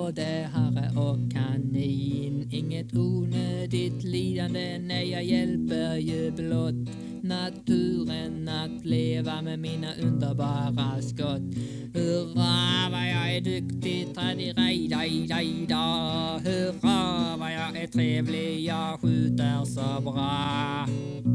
både hare och kanin. Inget onödigt lidande när jag hjälper ju blott naturen att leva med mina underbara skott. Hurra vad jag är duktig, tradirajdajda. Hurra vad jag är trevlig, jag skjuter så bra.